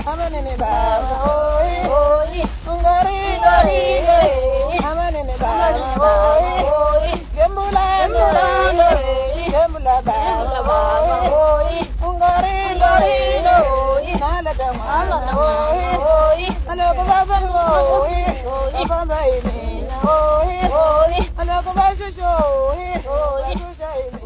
amanene baba oi ungari gari amanene baba oi gembula baba oi ungari gari nala dama oi ala ko baba oi baba ini oi ala ko baba shosho oi